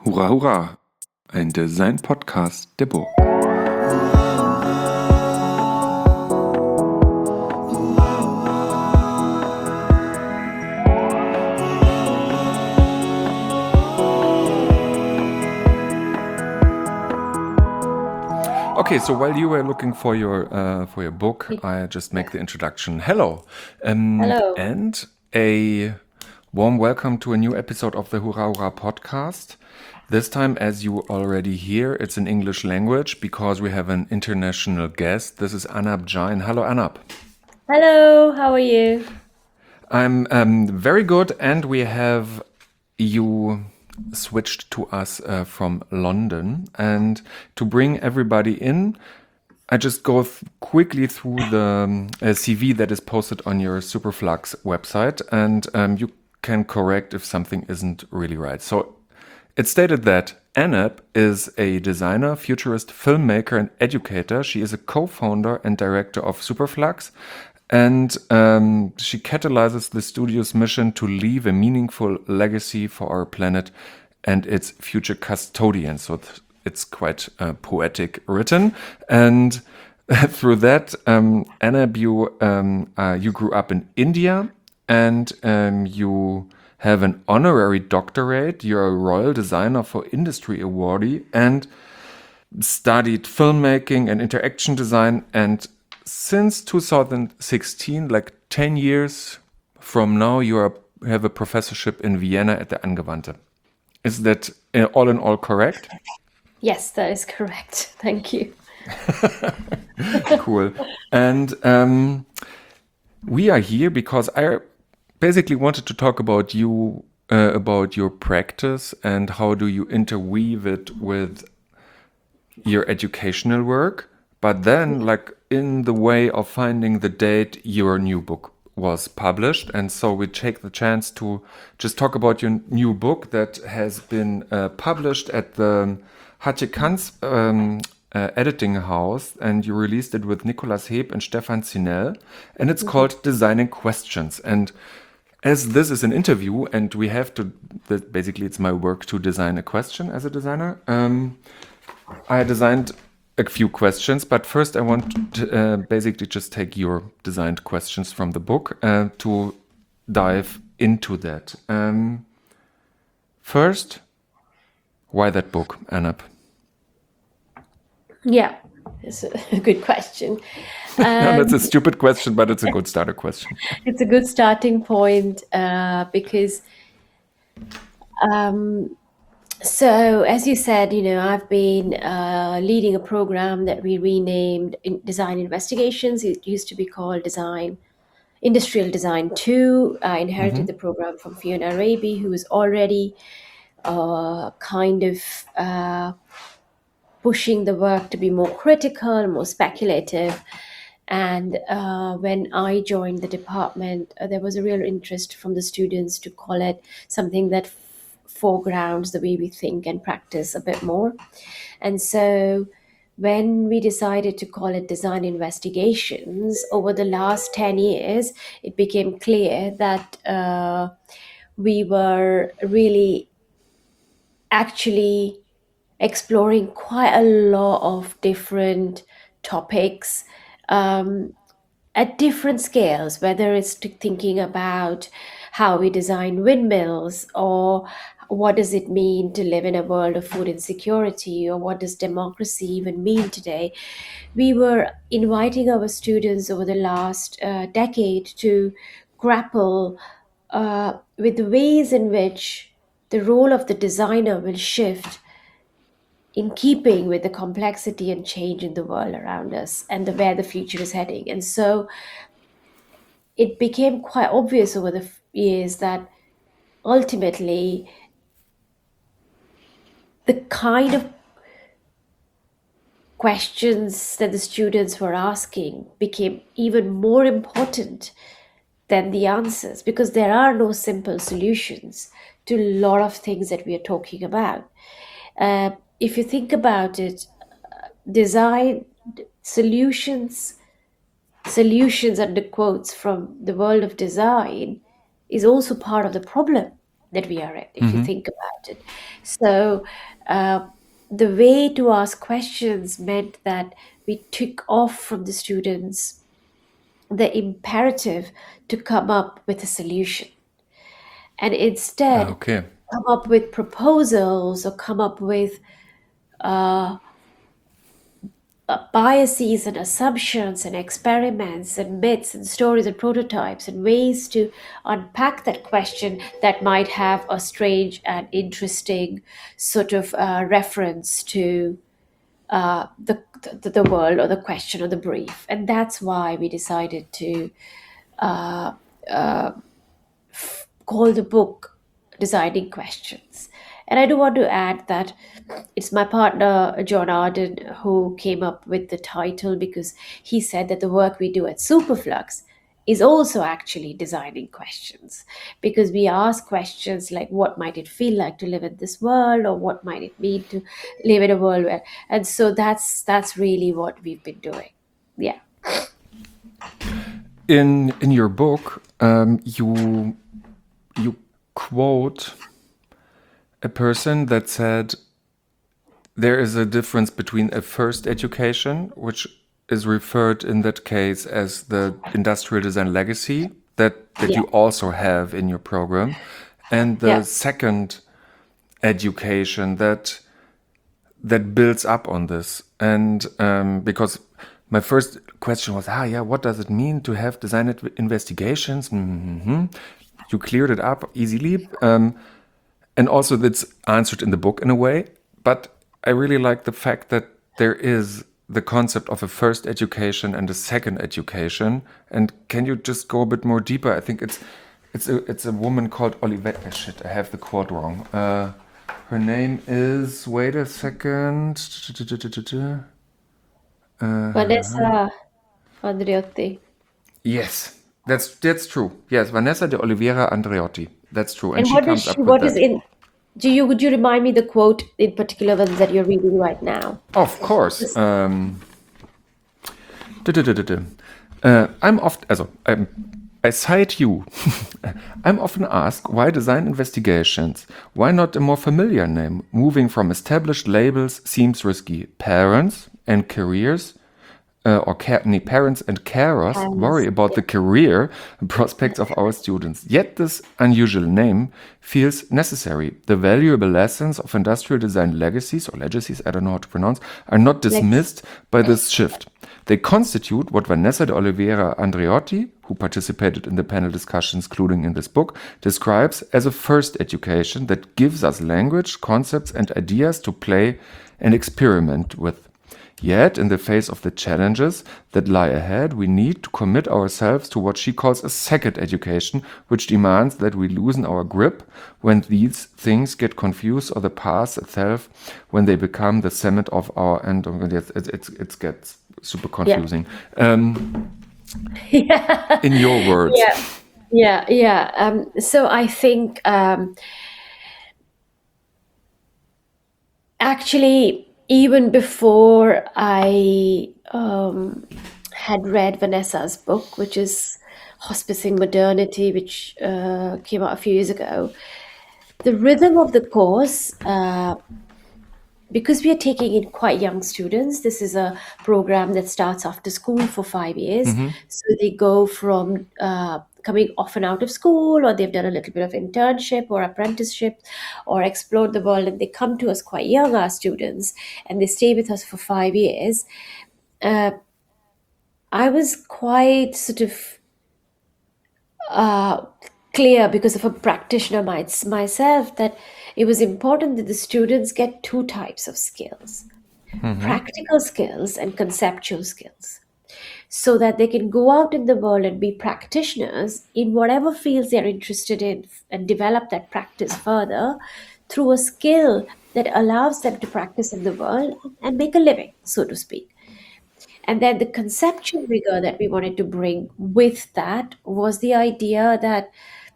Hurra, hurra! Ein Design-Podcast der Burg. Okay, so while you were looking for your book, I just make the introduction. Hello, Hello. and a warm welcome to a new episode of the Hurra Hurra podcast. This time, as you already hear, it's in English language because we have an international guest. This is Anab Jain. Hello, Anab. Hello, how are you? I'm very good, and we have you switched to us from London. And to bring everybody in, I just go quickly through the CV that is posted on your Superflux website, and you can correct if something isn't really right. So it stated that Anab is a designer, futurist, filmmaker, and educator. She is a co-founder and director of Superflux, and she catalyzes the studio's mission to leave a meaningful legacy for our planet and its future custodians. So it's quite poetic written. And through that, Anab, you grew up in India, and you have an honorary doctorate. You're a royal designer for industry awardee and studied filmmaking and interaction design. And since 2016, like 10 years from now, have a professorship in Vienna at the Angewandte. Is that all in all correct? Yes, that is correct. Thank you. Cool. And we are here because I basically wanted to talk about you, about your practice and how do you interweave it with your educational work. But then, like in the way of finding the date your new book was published. And so we take the chance to just talk about your new book that has been published at the Hatje Kans editing house, and you released it with Nicolas Heb and Stefan Zinell, and it's called Designing Questions. And as this is an interview and we have to, basically it's my work to design a question as a designer, I designed a few questions, but first I want to basically just take your designed questions from the book to dive into that. First, why that book, Anab? Yeah, it's a good question. No, that's a stupid question, but it's a good starter question. It's a good starting point because, so as you said, I've been leading a program that we renamed Design Investigations. It used to be called Industrial Design 2. I inherited the program from Fiona Raby, who was already kind of pushing the work to be more critical, more speculative. And when I joined the department, there was a real interest from the students to call it something that foregrounds the way we think and practice a bit more. And so when we decided to call it Design Investigations, over the last 10 years, it became clear that we were really actually exploring quite a lot of different topics at different scales, whether it's thinking about how we design windmills, or what does it mean to live in a world of food insecurity, or what does democracy even mean today. We were inviting our students over the last decade to grapple with the ways in which the role of the designer will shift in keeping with the complexity and change in the world around us and where the future is heading. And so it became quite obvious over the years that ultimately the kind of questions that the students were asking became even more important than the answers, because there are no simple solutions to a lot of things that we are talking about. If you think about it, design solutions under quotes from the world of design is also part of the problem, that we are in, if you think about it. So the way to ask questions meant that we took off from the students the imperative to come up with a solution and instead Okay. come up with proposals or come up with biases and assumptions and experiments and myths and stories and prototypes and ways to unpack that question that might have a strange and interesting sort of reference to the world or the question or the brief. And that's why we decided to call the book Designing Questions. And I do want to add that it's my partner, John Arden, who came up with the title because he said that the work we do at Superflux is also actually designing questions, because we ask questions like what might it feel like to live in this world, or what might it mean to live in a world where, and so that's really what we've been doing. Yeah. In your book, you quote a person that said there is a difference between a first education, which is referred in that case as the industrial design legacy that Yeah. you also have in your program, and the Yeah. second education that builds up on this. And because my first question was, yeah, what does it mean to have design investigations? You cleared it up easily. And also that's answered in the book in a way. But I really like the fact that there is the concept of a first education and a second education. And can you just go a bit more deeper? I think it's a woman called Olivia. Shit, I have the quote wrong. Her name is, wait a second. Vanessa Andreotti. Yes, that's true. Yes, Vanessa de Oliveira Andreotti. That's true. And And she what is comes she? up with What is that. in? Would you remind me the quote in particular that you're reading right now? Of course. I'm often, also, I cite you. I'm often asked why design investigations? Why not a more familiar name? Moving from established labels seems risky. Parents and careers, parents and carers worry about the career and prospects of our students. Yet this unusual name feels necessary. The valuable lessons of industrial design legacies, I don't know how to pronounce, are not dismissed by this shift. They constitute what Vanessa de Oliveira Andreotti, who participated in the panel discussions including in this book, describes as a first education that gives us language, concepts, and ideas to play and experiment with. Yet, in the face of the challenges that lie ahead, we need to commit ourselves to what she calls a second education, which demands that we loosen our grip when these things get confused, or the path itself when they become the summit of our end. It gets super confusing. Yeah. In your words. Yeah. So I think actually, even before I had read Vanessa's book, which is Hospicing Modernity, which came out a few years ago, the rhythm of the course, because we are taking in quite young students, this is a program that starts after school for 5 years. So they go from coming off and out of school, or they've done a little bit of internship or apprenticeship or explored the world, and they come to us quite young, our students, and they stay with us for 5 years. I was quite sort of clear, because of a practitioner myself, that it was important that the students get two types of skills, practical skills and conceptual skills, so that they can go out in the world and be practitioners in whatever fields they're interested in, and develop that practice further through a skill that allows them to practice in the world and make a living, so to speak. And then the conceptual rigor that we wanted to bring with that was the idea that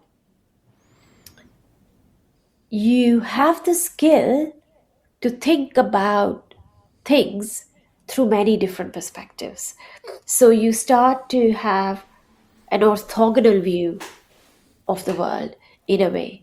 you have the skill to think about things through many different perspectives. So you start to have an orthogonal view of the world in a way.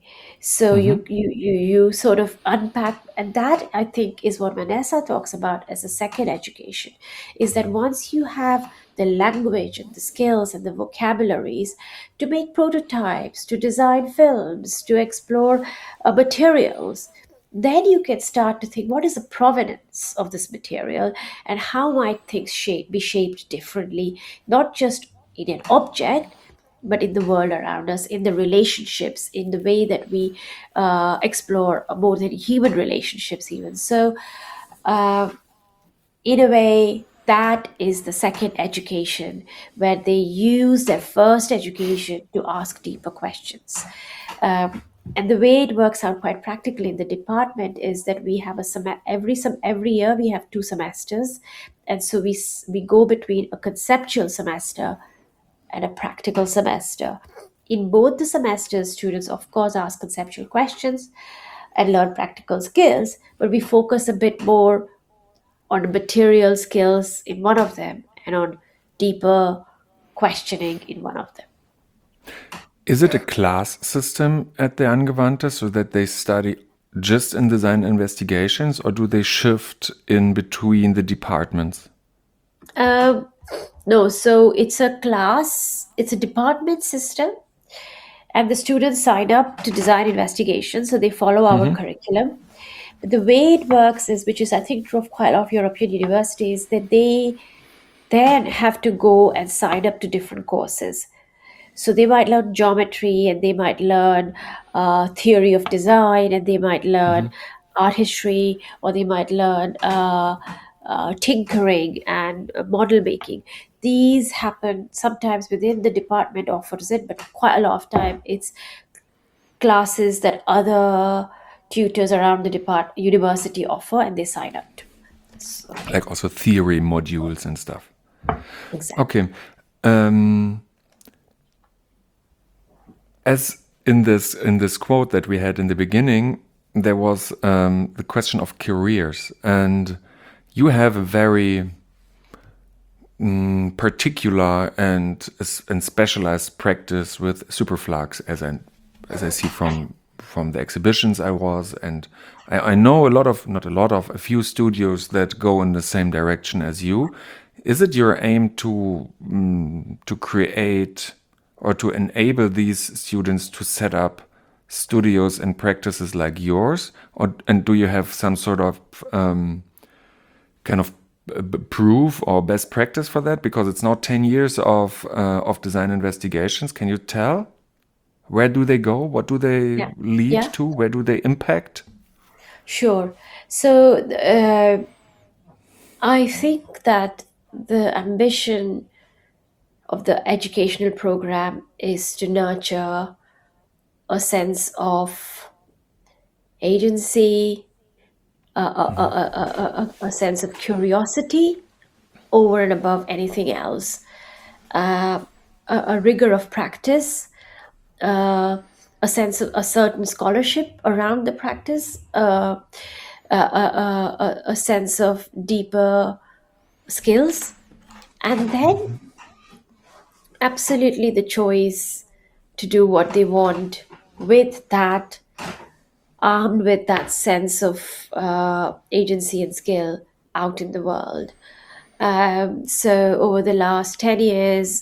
So Mm-hmm. you sort of unpack, and that I think is what Vanessa talks about as a second education, is that once you have the language and the skills and the vocabularies to make prototypes, to design films, to explore materials, then you can start to think, what is the provenance of this material and how might things be shaped differently, not just in an object but in the world around us, in the relationships, in the way that we explore more than human relationships, even. So, uh, in a way, that is the second education, where they use their first education to ask deeper questions. And the way it works out quite practically in the department is that we have every year we have 2 semesters, and so we go between a conceptual semester and a practical semester. In both the semesters, students, of course, ask conceptual questions and learn practical skills, but we focus a bit more on material skills in one of them and on deeper questioning in one of them. Is it a class system at the Angewandte so that they study just in design investigations, or do they shift in between the departments? Um, no, so it's a class, it's a department system, and the students sign up to design investigation, so they follow our Mm-hmm. curriculum. But the way it works is, which is I think true of quite a lot of European universities, that they then have to go and sign up to different courses. So they might learn geometry, and they might learn theory of design, and they might Mm-hmm. learn art history, or they might learn tinkering and model making. These happen sometimes within the department offers it, but quite a lot of time it's classes that other tutors around the university offer, and they sign up to. So, Like also theory modules and stuff. exactly. Okay. Um, as in this quote that we had in the beginning, there was the question of careers, and you have a very particular and specialized practice with superflux, as I see from the exhibitions I was, and I know a few studios that go in the same direction as you. Is it your aim to create or to enable these students to set up studios and practices like yours, and do you have some sort of kind of proof or best practice for that? Because it's now 10 years of design investigations. Can you tell where do they go? What do they Yeah. lead Yeah. to? Where do they impact? Sure. So I think that the ambition of the educational program is to nurture a sense of agency, a sense of curiosity over and above anything else, a rigor of practice, uh, a sense of a certain scholarship around the practice, a sense of deeper skills, and then absolutely the choice to do what they want with that, armed with that sense of agency and skill out in the world. So over the last 10 years,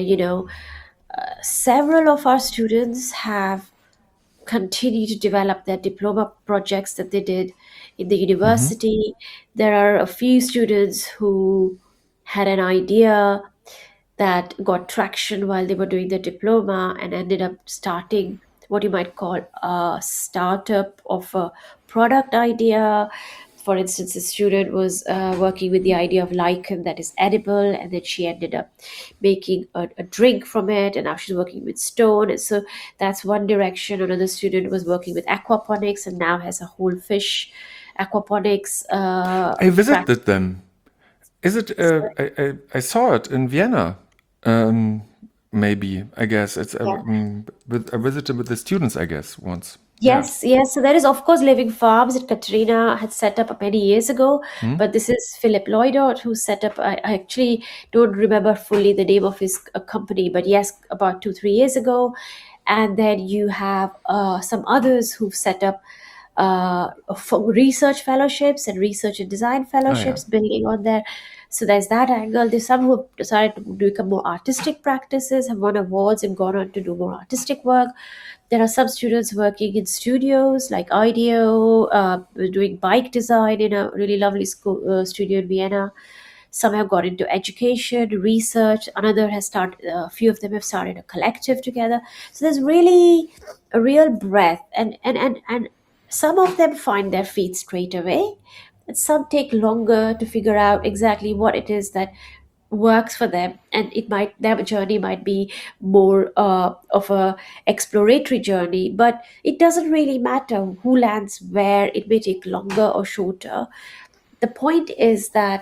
several of our students have continued to develop their diploma projects that they did in the Hmm. university. There are a few students who had an idea that got traction while they were doing their diploma and ended up starting what you might call a startup of a product idea. For instance, a student was working with the idea of lichen that is edible, and then she ended up making a drink from it, and now she's working with stone. And so that's one direction. Another student was working with aquaponics and now has a whole fish aquaponics I practice. visited them. Is it? I saw it in Vienna. Um, maybe I guess it's. I visited with the students. I guess once. Yeah. Yes, yes. So there is, of course, Living Farms that Katrina had set up many years ago. Hmm? But this is Philip Lloydott who set up. I actually don't remember fully the name of his company, but yes, about 2, 3 years ago. and then you have some others who've set up for research fellowships and research and design Oh yeah. fellowships building on there. So there's that angle. There's some who have decided to become more artistic practices, have won awards and gone on to do more artistic work. There are some students working in studios like IDEO, doing bike design in a really lovely school, studio in Vienna. Some have got into education, research. Another has started. A few of them have started a collective together. So there's really a real breadth, and some of them find their feet straight away, and some take longer to figure out exactly what it is that works for them, and it might their journey might be more of a exploratory journey, but it doesn't really matter who lands where. It may take longer or shorter. The point is that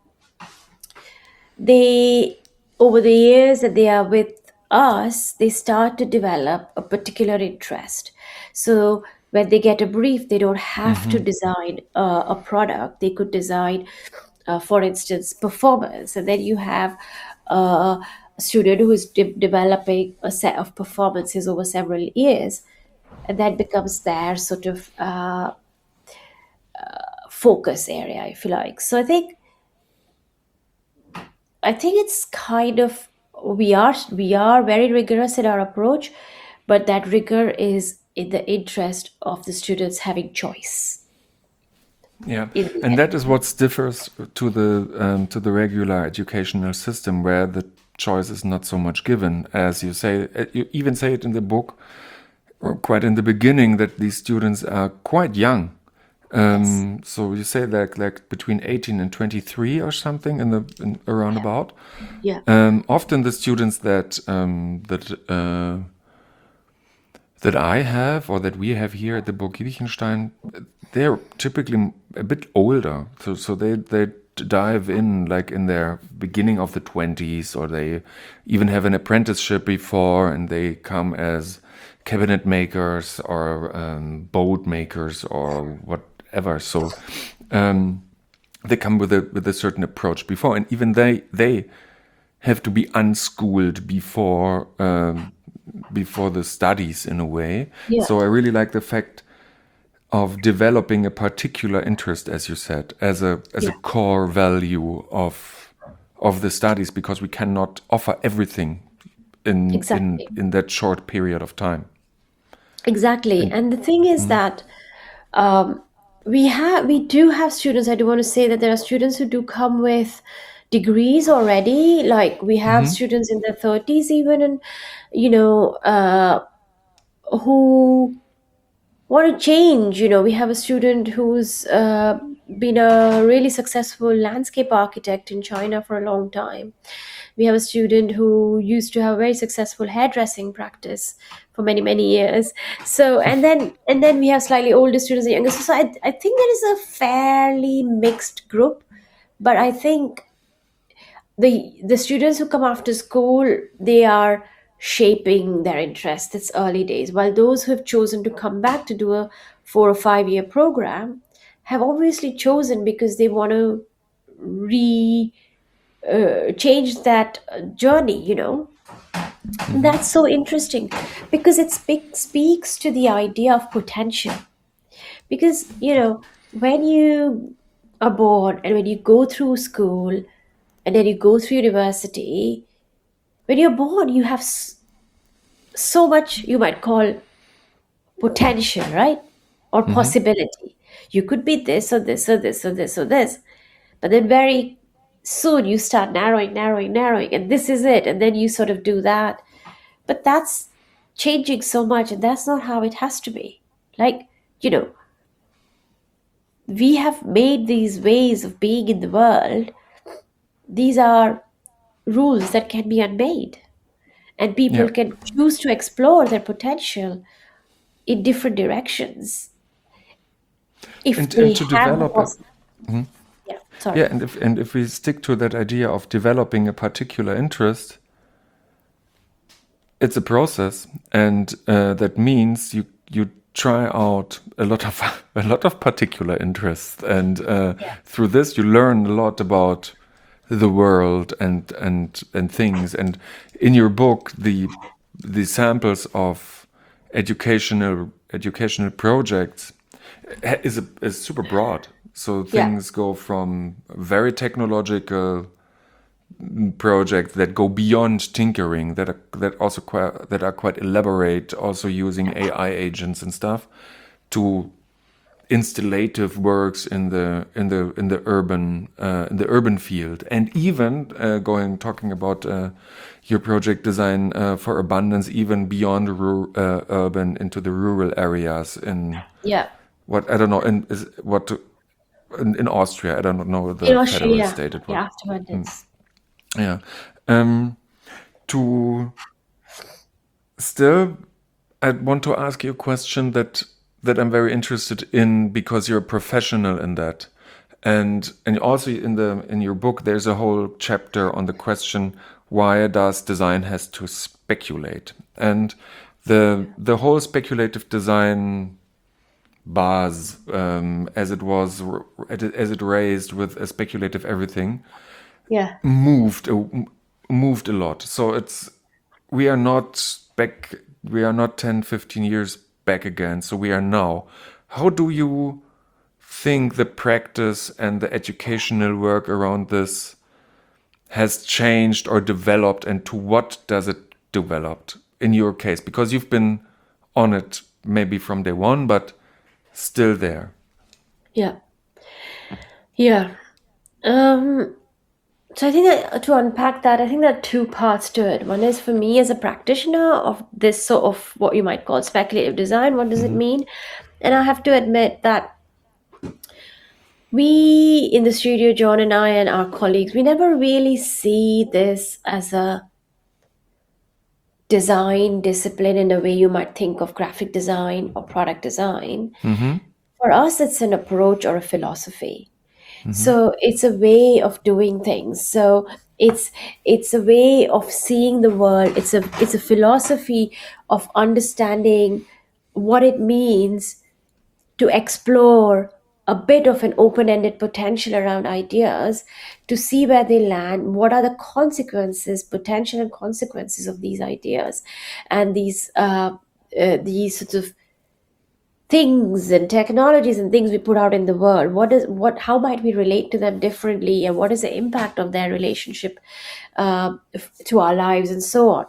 they, over the years that they are with us, they start to develop a particular interest. So when they get a brief, they don't have to Hmm. design a product. They could design, for instance, performance, and then you have a student who is developing a set of performances over several years, and that becomes their sort of focus area, if you like. So I think it's kind of, we are very rigorous in our approach, but that rigor is in the interest of the students having choice Yeah, in the and end. that is what differs to the regular educational system, where the choice is not so much given, as you say. You even say it in the book, or quite in the beginning, that these students are quite young. Yes. So you say like between 18 and 23 or something in around Yeah. about. Yeah. Often the students that I have or that we have here at the Burg Giebichenstein, they're typically a bit older. So they dive in like in their beginning of the 20s, or they even have an apprenticeship before, and they come as cabinet makers or boat makers or whatever. So they come with a certain approach before, and even they have to be unschooled before the studies in a way. Yeah. So I really like the fact of developing a particular interest, as you said, as a Yeah. core value of the studies, because we cannot offer everything Exactly. in that short period of time. Exactly. And And the thing is that um, we do have students. I do want to say that there are students who do come with degrees already. Like we have mhm, students in their 30s even, and you know, who want to change. We have a student who's been a really successful landscape architect in China for a long time. We have a student who used to have a very successful hairdressing practice for many many years. So and then we have slightly older students and younger. So I think there is a fairly mixed group, but I think the students who come after school, they are shaping their interests. It's early days, while those who have chosen to come back to do a 4 or 5 year program have obviously chosen because they want to re change that journey. And mhm, that's so interesting because it speaks to the idea of potential. Because when you are born and when you go through school and then you go through university, when you're born, you have so much you might call potential, right? Or mhm. possibility. You could be this or this or this or this or this. But then very soon you start narrowing, narrowing, narrowing, and this is it. And then you sort of do that. But that's changing so much, and that's not how it has to be. Like, you know, we have made these ways of being in the world, these are rules that can be unmade. And people Yeah, can choose to explore their potential in different directions if and they to have the develop it. possibility. Yeah, sorry. Yeah, and if we stick to that idea of developing a particular interest, it's a process, and that means you try out a lot of a lot of particular interests, and Yeah. through this you learn a lot about the world and things. And in your book, the samples of educational projects is super broad. So Yeah. things go from very technological projects that go beyond tinkering, that are quite elaborate, also using AI agents and stuff, to installative works in the urban field, and even talking about your project design for abundance, even beyond urban into the rural areas in Yeah. what I don't know in Austria. I don't know In the federal Australia, state it was. yeah, afterward it's Yeah. Um, to still, I want to ask you a question that I'm very interested in, because you're a professional in that, and also in your book there's a whole chapter on the question, why does design has to speculate, and the whole speculative design buzz, as it raised with a speculative everything, yeah. moved moved a lot. So we are not back, we are not 10-15 years back again, so we are now. How do you think the practice and the educational work around this has changed or developed, and to what does it developed in your case, because you've been on it maybe from day one, but still there? Yeah. Yeah. Um, so I think that to unpack that, I think there are two parts to it. One is for me as a practitioner of this sort of what you might call speculative design. What does it mean? And I have to admit that we in the studio, John and I and our colleagues, we never really see this as a design discipline in the way you might think of graphic design or product design. For us, it's an approach or a philosophy. So it's a way of doing things. So it's a way of seeing the world. It's a philosophy of understanding what it means to explore a bit of an open-ended potential around ideas, to see where they land, what are the consequences, potential and consequences of these ideas, and these sorts of things and technologies and things we put out in the world. How might we relate to them differently, and what is the impact of their relationship to our lives, and so on.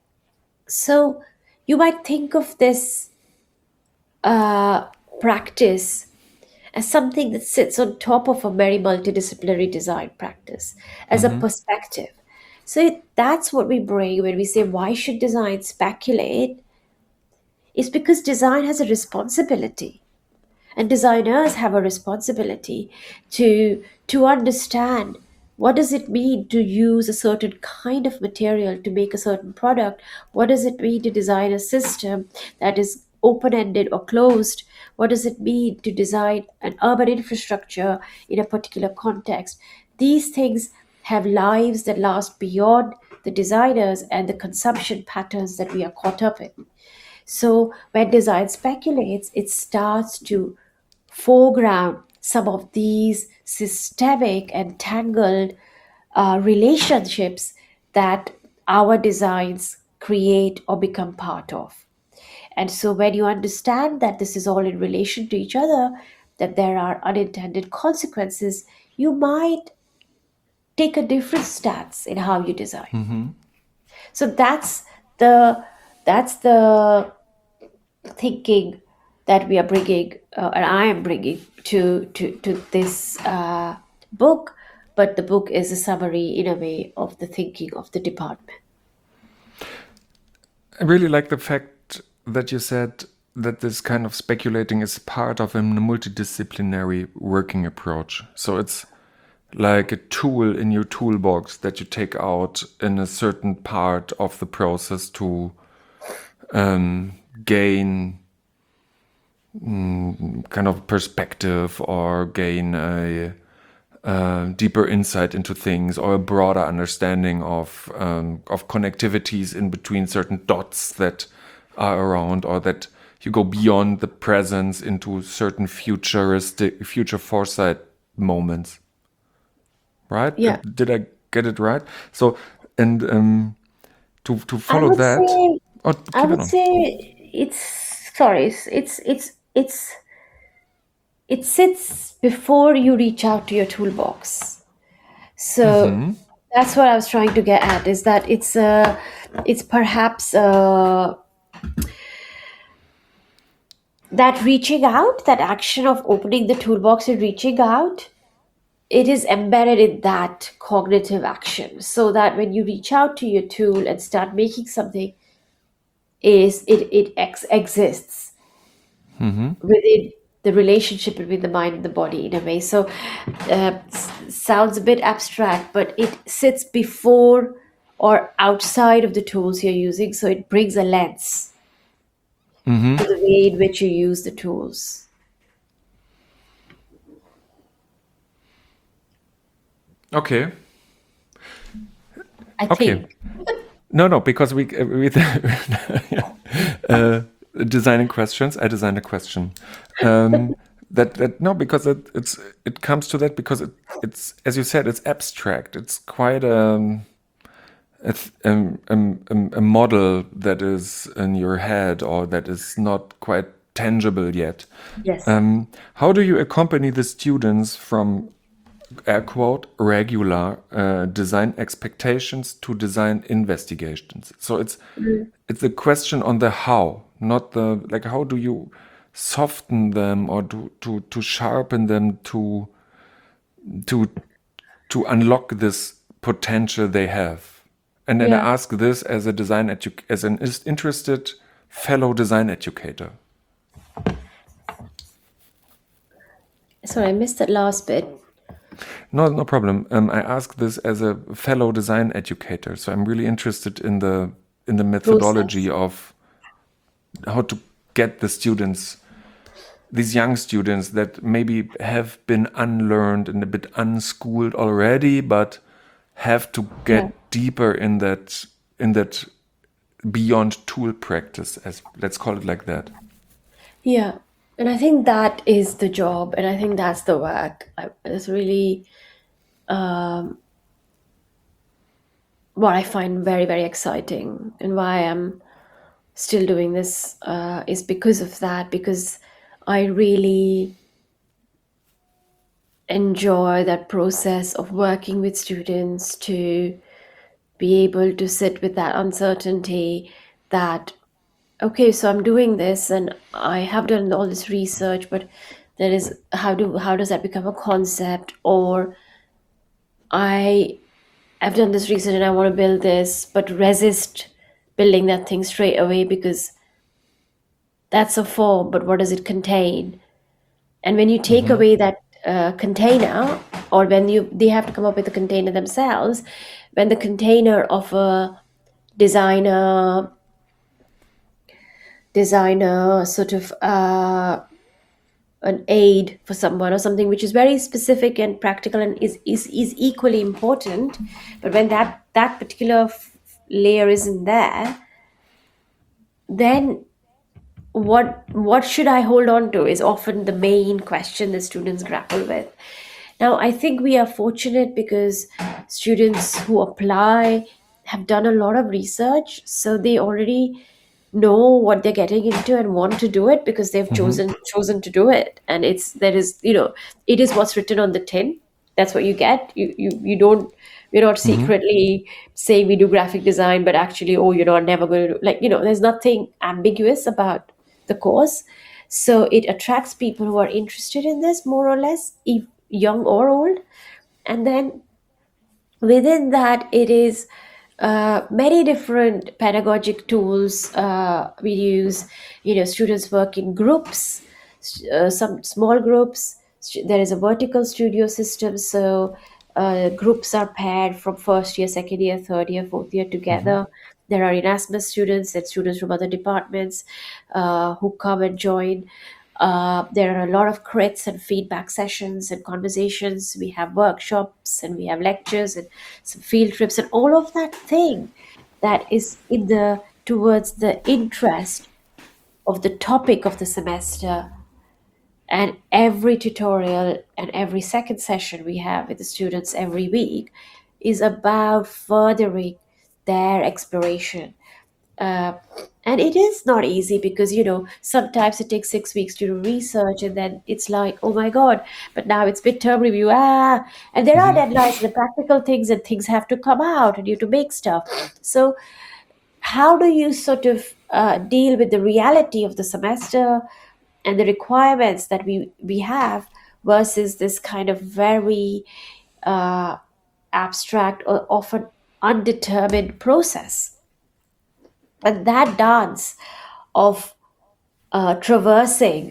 So you might think of this uh, practice as something that sits on top of a very multidisciplinary design practice, as a perspective. So that's what we bring when we say, why should design speculate? It's because design has a responsibility, and designers have a responsibility to understand what does it mean to use a certain kind of material to make a certain product. What does it mean to design a system that is open-ended or closed? What does it mean to design an urban infrastructure in a particular context? These things have lives that last beyond the designers and the consumption patterns that we are caught up in. So when design speculates, it starts to foreground some of these systemic and tangled relationships that our designs create or become part of. And so, when you understand that this is all in relation to each other, that there are unintended consequences, you might take a different stance in how you design. So the that's the thinking that we are bringing, and I am bringing to this book. But the book is a summary, in a way, of the thinking of the department. I really like the fact that you said that this kind of speculating is part of a multidisciplinary working approach. So it's like a tool in your toolbox that you take out in a certain part of the process to gain kind of perspective, or gain a deeper insight into things, or a broader understanding of connectivities in between certain dots that are around, or that you go beyond the presence into certain future foresight moments. Right? Yeah, Did I get it right? So, and to I follow would that. say Oh, I keep it would on. say it sits before you reach out to your toolbox. So that's what I was trying to get at, is that it's perhaps that reaching out, that action of opening the toolbox and reaching out, it is embedded in that cognitive action. So that when you reach out to your tool and start making something, exists within the relationship between the mind and the body in a way. So sounds a bit abstract, but it sits before or outside of the tools you're using. So it brings a lens to the way in which you use the tools. Okay. I Okay. think. No, because we with designing questions, I designed a question. That no, because it comes to that because it's, as you said, it's abstract. It's quite a model that is in your head or that is not quite tangible yet. Yes. How do you accompany the students from air quote regular design expectations to design investigations? So it's a question on the how, not the like. How do you soften them or to sharpen them to to unlock this potential they have? And then I Yeah. ask this as a as an interested fellow design educator. Sorry, I missed that last bit. No problem. I ask this as a fellow design educator, so I'm really interested in the methodology Process. of how to get the students, these young students that maybe have been unlearned and a bit unschooled already, but have to Yeah. get deeper in that beyond tool practice, as let's call it like that. Yeah. And I think that is the job, and I think that's the work. It's really what I find very, very exciting, and why I'm still doing this is because of that, because I really enjoy that process of working with students to be able to sit with that uncertainty that, okay, so I'm doing this and I have done all this research, but there is, how does that become a concept? Or I have done this research and I want to build this, but resist building that thing straight away because that's a form, but what does it contain? And when you take away that container, or when they have to come up with a container themselves, when the container of a designer sort of an aid for someone or something which is very specific and practical and is equally important, but when that particular layer isn't there, then what should I hold on to is often the main question that students grapple with. Now, I think we are fortunate because students who apply have done a lot of research, so they already know what they're getting into and want to do it because they've chosen to do it. And it is what's written on the tin. That's what you get. You don't, we're not secretly saying we do graphic design, but actually, oh, you're not never going to do, there's nothing ambiguous about the course. So it attracts people who are interested in this, more or less, young or old. And then within that, it is many different pedagogic tools we use. Students work in groups, some small groups. There is a vertical studio system, so groups are paired from first year, second year, third year, fourth year together. There are Erasmus students and students from other departments who come and join. There are a lot of crits and feedback sessions and conversations. We have workshops and we have lectures and some field trips and all of that thing that is in the towards the interest of the topic of the semester. And every tutorial and every second session we have with the students every week is about furthering their exploration. Uh, And it is not easy because, sometimes it takes 6 weeks to do research, and then it's like, oh my God, but now it's midterm review. And there are deadlines, the practical things, and things have to come out, and you have to make stuff. So, how do you sort of deal with the reality of the semester and the requirements that we have versus this kind of very uh, abstract or often undetermined process? And that dance of traversing,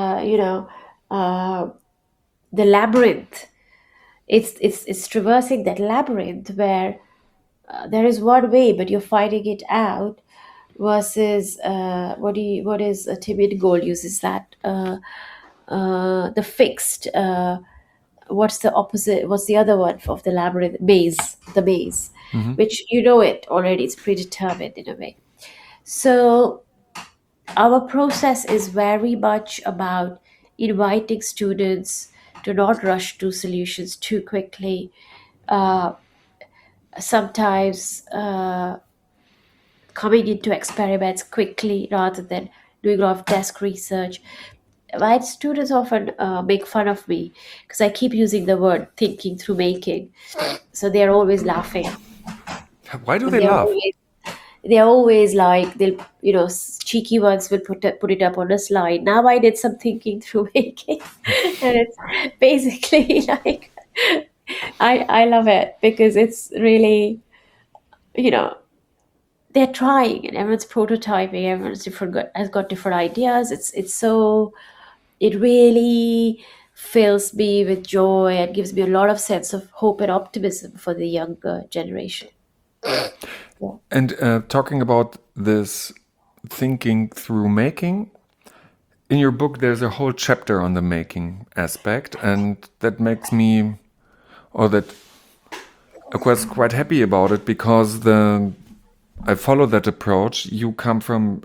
uh, the labyrinth. It's traversing that labyrinth where there is one way, but you're fighting it out. Versus what is Timid Gold uses that the fixed. What's the opposite? What's the other one of the labyrinth? Maze, the maze, which you know it already. It's predetermined in a way. So our process is very much about inviting students to not rush to solutions too quickly. Uh, Sometimes coming into experiments quickly rather than doing a lot of desk research. My students often make fun of me because I keep using the word thinking through making. So they're always laughing. Why do And they laugh? they're always like, they'll, cheeky ones will put it up on a slide. Now I did some thinking through making. And it's basically like, I love it because it's really, you know, they're trying and everyone's prototyping, everyone's has got different ideas. It really fills me with joy and gives me a lot of sense of hope and optimism for the younger generation. Yeah. And talking about this thinking through making, in your book, there's a whole chapter on the making aspect, and that makes me, or that I was quite happy about it because I follow that approach. You come from,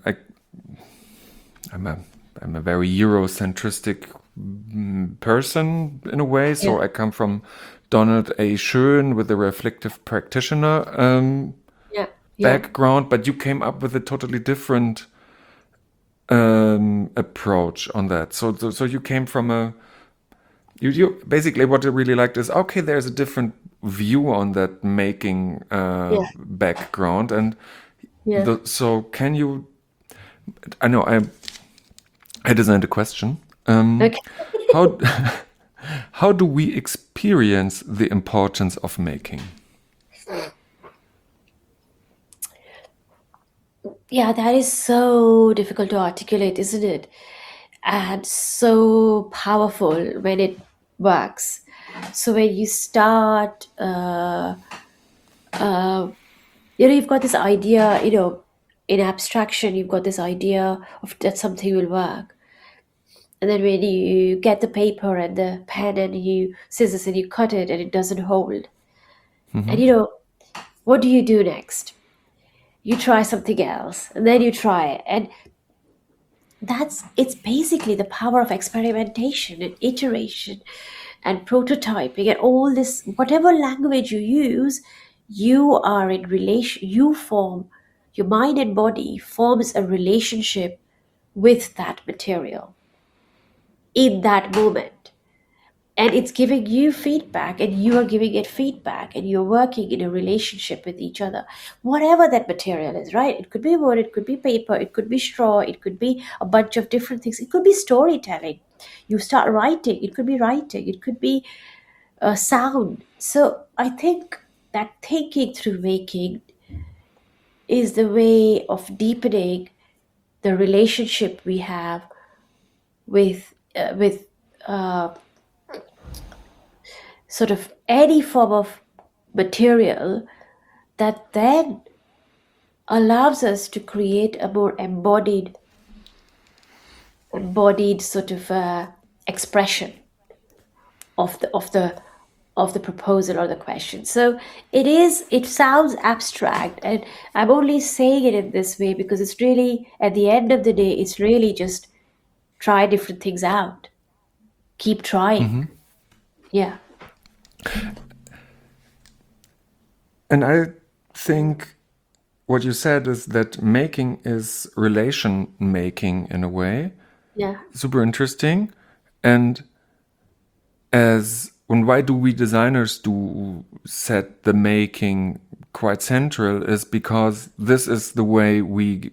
I'm a very Eurocentristic person in a way, so Yeah. I come from Donald A. Schoen with the reflective practitioner Yeah. Yeah. background, but you came up with a totally different approach on that. So you came from you basically what I really liked is okay. There's a different view on that making Yeah. background, and Yeah. so can you? I know I designed a question. Okay. How how do we experience the importance of making? Yeah, that is so difficult to articulate, isn't it? And so powerful when it works. So when you start, you've got this idea, in abstraction, you've got this idea of that something will work. And then when you get the paper and the pen and you scissors and you cut it and it doesn't hold. And what do you do next? You try something else and then you try it. And it's basically the power of experimentation and iteration and prototyping and all this, whatever language you use, you are in relation, you form, your mind and body forms a relationship with that material in that moment, and it's giving you feedback and you are giving it feedback, and you're working in a relationship with each other, whatever that material is, right? It could be wood, it could be paper, it could be straw, it could be a bunch of different things, it could be storytelling. You start writing, it could be sound. So I think that thinking through making is the way of deepening the relationship we have with sort of any form of material that then allows us to create a more embodied sort of expression of the proposal or the question. So it sounds abstract, and I'm only saying it in this way because it's really, at the end of the day, it's really just try different things out, keep trying. Yeah. And I think what you said is that making is relation making in a way. Yeah. Super interesting. And why do we designers do set the making quite central is because this is the way we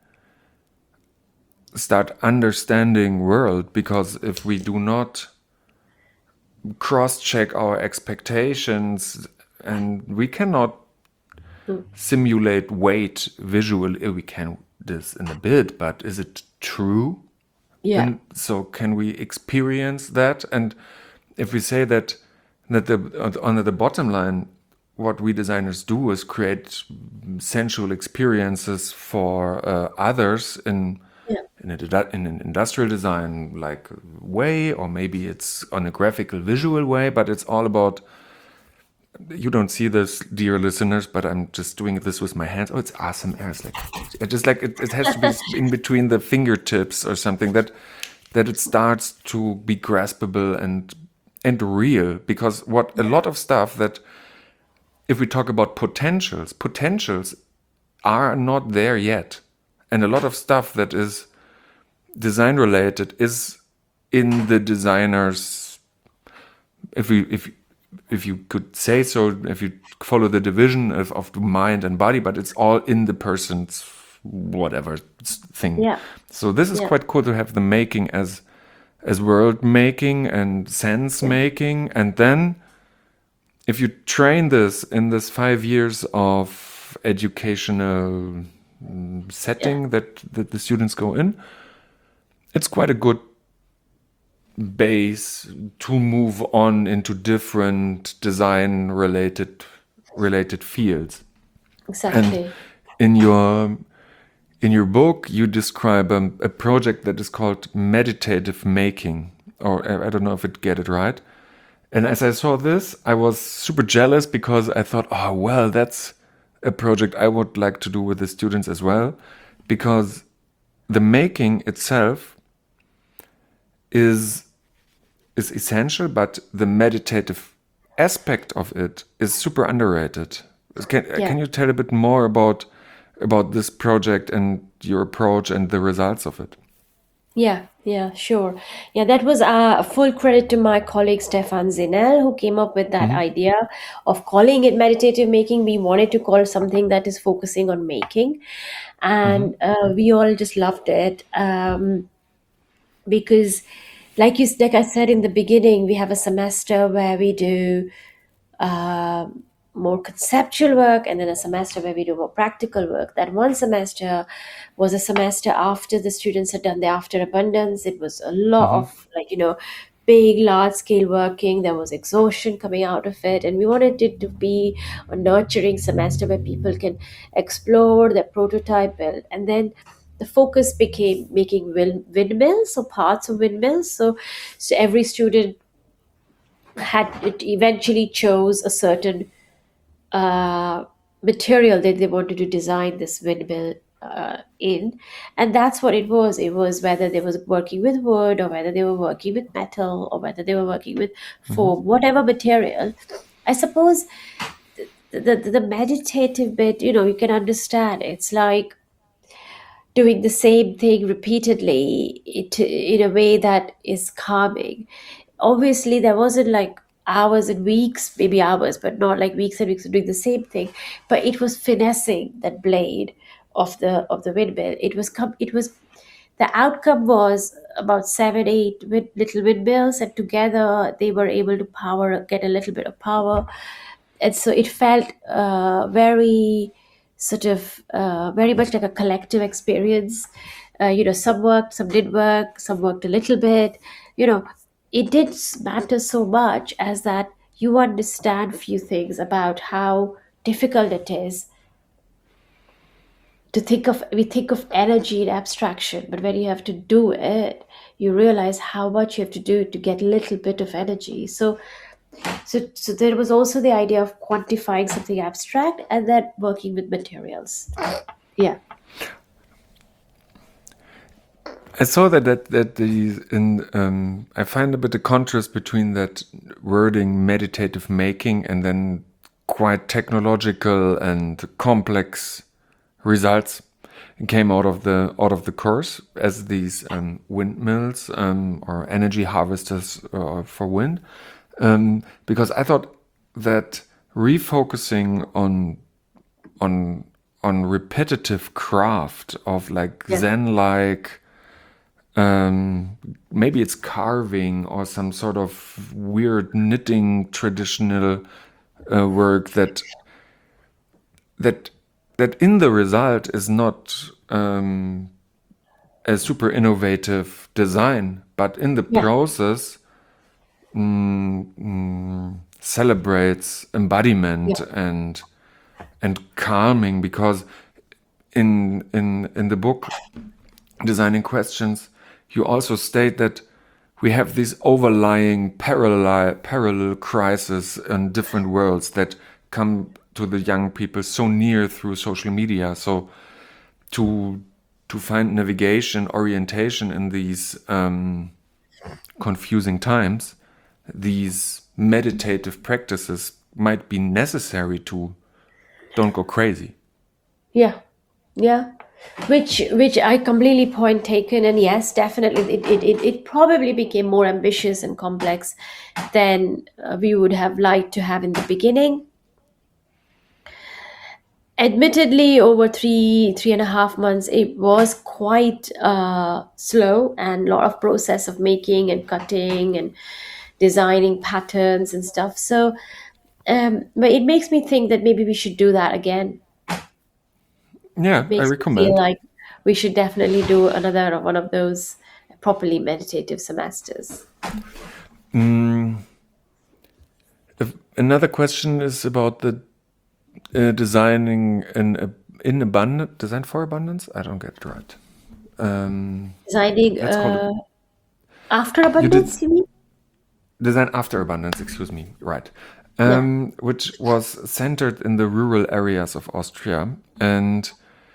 start understanding world, because if we do not cross-check our expectations, and we cannot simulate weight visually, we can this in a bit, but is it true? Yeah. And so can we experience that? And if we say that on the bottom line, what we designers do is create sensual experiences for others in an industrial design like way, or maybe it's on a graphical visual way, but it's all about, you don't see this, dear listeners, but I'm just doing this with my hands. Oh, it's awesome. It's like, it has to be in between the fingertips or something that it starts to be graspable and real. Because a lot of stuff that, if we talk about potentials are not there yet. And a lot of stuff that is design related is in the designer's, if you could say so, if you follow the division of the mind and body, but it's all in the person's whatever thing. Yeah. So this is quite cool to have the making as world making and sense making. And then if you train this in this 5 years of educational setting that the students go in, it's quite a good base to move on into different design related fields. Exactly. And in your book, you describe a project that is called meditative making, or I don't know if I get it right. And as I saw this, I was super jealous because I thought, oh, well, that's a project I would like to do with the students as well, because the making itself is essential, but the meditative aspect of it is super underrated. Can you tell a bit more about this project and your approach and the results of it? Yeah, sure. Yeah, that was full credit to my colleague Stefan Zinel, who came up with that idea of calling it meditative making. We wanted to call something that is focusing on making, and we all just loved it because, like I said in the beginning, we have a semester where we do more conceptual work, and then a semester where we do more practical work. That one semester was a semester after the students had done the after abundance. It was a lot of big large scale working. There was exhaustion coming out of it, and we wanted it to be a nurturing semester where people can explore their prototype build. And then the focus became making windmills or parts of windmills. So every student eventually chose a certain material that they wanted to design this windmill in, and that's what it was. It was whether they was working with wood, or whether they were working with metal, or whether they were working with foam, whatever material. I suppose the meditative bit, you can understand. It's like doing the same thing repeatedly in a way that is calming. Obviously, there wasn't like hours and weeks, maybe hours, but not like weeks and weeks of doing the same thing. But it was finessing that blade of the windmill. It was the outcome was about 7, 8 little windmills, and together they were able to get a little bit of power. And so it felt very very much like a collective experience. Some worked, some didn't work, some worked a little bit. It did matter so much as that you understand few things about how difficult it is to we think of energy in abstraction, but when you have to do it, you realize how much you have to do to get a little bit of energy. So there was also the idea of quantifying something abstract and then working with materials. Yeah. I saw that I find a bit of contrast between that wording meditative making and then quite technological and complex results came out of the course as these windmills or energy harvesters for wind, because I thought that refocusing on repetitive craft of like Yeah. Zen-like, maybe it's carving or some sort of weird knitting traditional work that that in the result is not a super innovative design, but in the Yeah. process celebrates embodiment Yeah. and calming, because in the book Designing Questions you also state that we have these overlying parallel crises in different worlds that come to the young people so near through social media. So to find navigation, orientation in these confusing times, these meditative practices might be necessary to don't go crazy. Yeah. Yeah. Which I completely point taken, and yes, definitely it probably became more ambitious and complex than we would have liked to have in the beginning. Admittedly, over 3.5 months, it was quite slow and a lot of process of making and cutting and designing patterns and stuff. So, but it makes me think that maybe we should do that again. It Yeah, I makes me feel recommend. like we should definitely do another one of those properly meditative semesters. Another question is about the designing in abundance, design for abundance. I don't get it right. Designing Let's call it. after You did abundance, you mean? design after abundance. Excuse me. Right. Yeah, Which was centered in the rural areas of Austria, and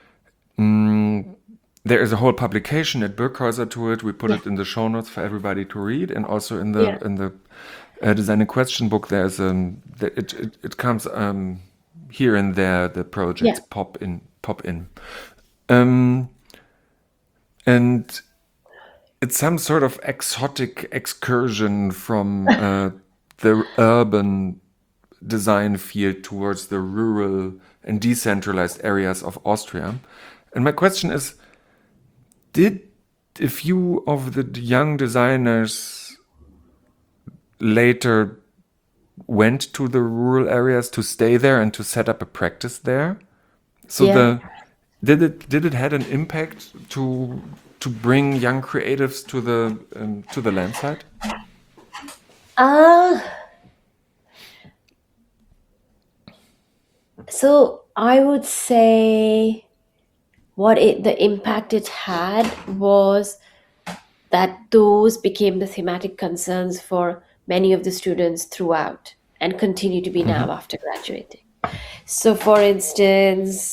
there is a whole publication at Birkhäuser to it. We put yeah, it in the show notes for everybody to read, and also yeah, in the design and question book. There's it comes here and there. The yeah, projects pop in, um, and it's some sort of exotic excursion from the urban design field towards the rural and decentralized areas of Austria. And my question is, did a few of the young designers later went to the rural areas to stay there and to set up a practice there? So yeah. the did it had an impact to bring young creatives to the land side? Uh, so I would say the impact it had was that those became the thematic concerns for many of the students throughout and continue to be now after graduating. So, for instance,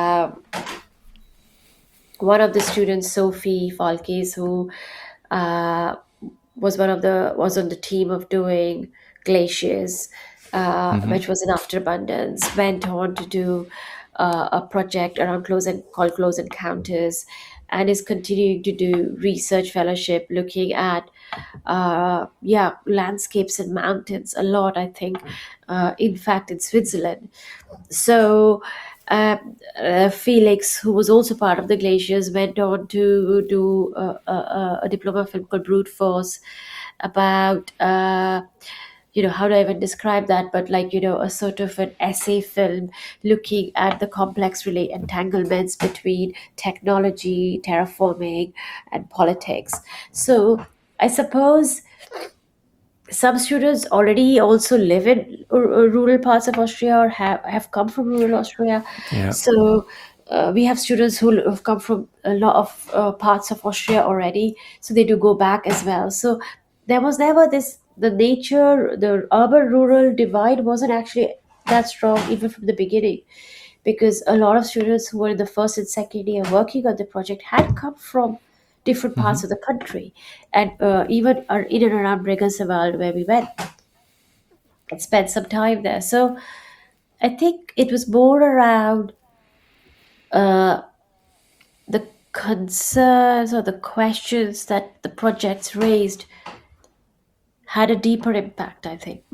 one of the students, Sophie Falkes, who uh, was on the team of doing glaciers, which was in After Abundance, went on to do a project around called Close Encounters, and is continuing to do research fellowship looking at landscapes and mountains a lot. I think, in fact, in Switzerland. So Felix, who was also part of the Glaciers, went on to do a diploma film called Brute Force about, how do I even describe that? But like, a sort of an essay film looking at the complex entanglements between technology, terraforming, and politics. So I suppose some students already also live in rural parts of Austria or have come from rural Austria. Yeah. So we have students who have come from a lot of parts of Austria already. So they do go back as well. So there was never the urban rural divide wasn't actually that strong even from the beginning, because a lot of students who were in the first and second year working on the project had come from different parts of the country, and even are in and around Regenswald where we went and spent some time there. So I think it was more around the concerns or the questions that the projects raised had a deeper impact, I think.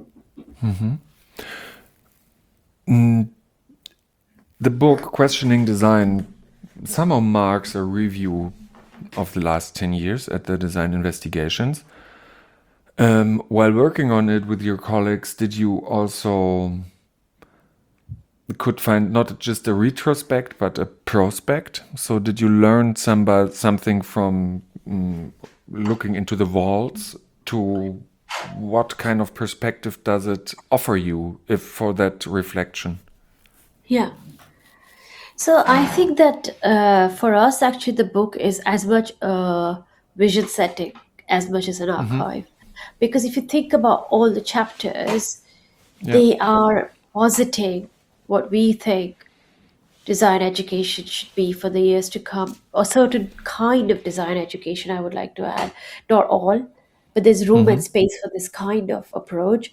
The book Questioning Design somehow marks a review of the last 10 years at the Design Investigations. While working on it with your colleagues, did you also could find not just a retrospect but a prospect? So did you learn something from looking into the vaults to what kind of perspective does it offer you if for that reflection? Yeah. So I think that for us, actually, the book is as much a vision setting as much as an archive. Because if you think about all the chapters, they are positing what we think design education should be for the years to come, or certain kind of design education, I would like to add. Not all, but there's room and space for this kind of approach.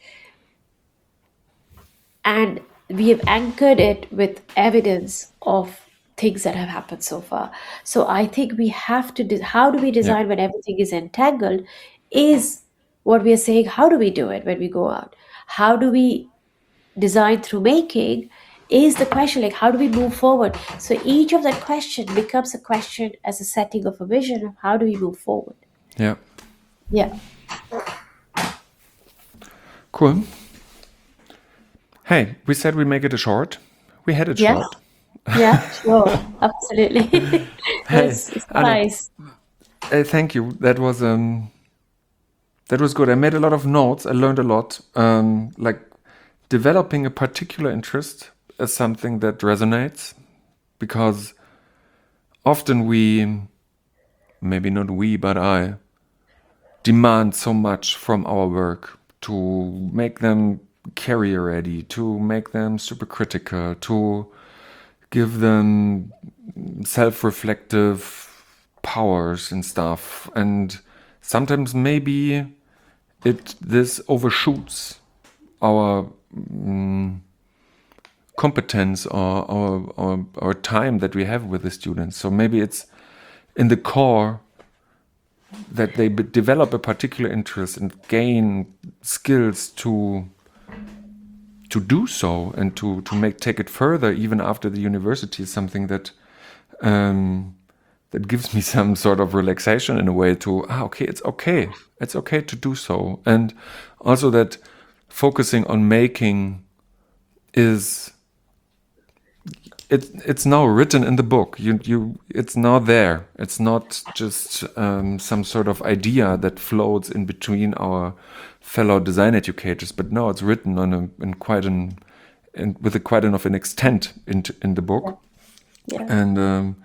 And we have anchored it with evidence of things that have happened so far. So I think we have to, how do we design when everything is entangled, is what we are saying. How do we do it when we go out? How do we design through making is the question, like how do we move forward? So each of that question becomes a question as a setting of a vision of how do we move forward. Yeah. Yeah. Cool. Hey, we said we make it a short. We had it Yeah. short. Yeah, sure. Absolutely. Hey, It's Anna, nice. thank you. That was good. I made a lot of notes. I learned a lot. Like developing a particular interest is something that resonates because often maybe not we, but I demand so much from our work to make them career ready, to make them super critical, to give them self-reflective powers and stuff. And sometimes maybe this overshoots our competence or our time that we have with the students. So maybe it's in the core that they develop a particular interest and gain skills to do so and to take it further even after the university is something that that gives me some sort of relaxation in a way to it's okay to do so. And also that focusing on making is it's now written in the book. It's now there. It's not just some sort of idea that floats in between our fellow design educators, but no, it's written with quite enough an extent in the book. Yeah. And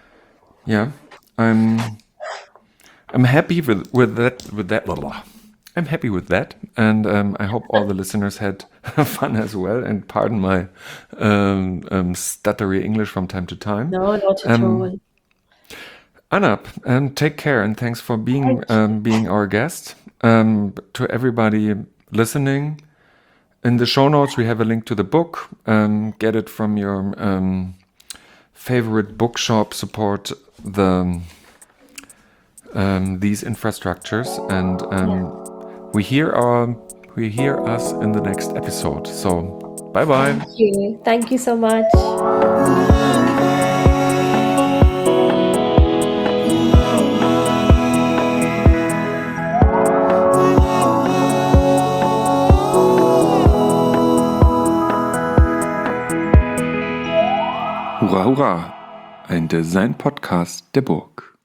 I'm happy with that. I'm happy with that, and I hope all the listeners had fun as well. And pardon my stuttery English from time to time. No, not at all. Anna, take care, and thanks for being our guest. To everybody listening, in the show notes we have a link to the book. Get it from your favorite bookshop. Support these infrastructures, and we hear us in the next episode. So bye. Thank you so much. Hurra, hurra! Ein Design-Podcast der Burg.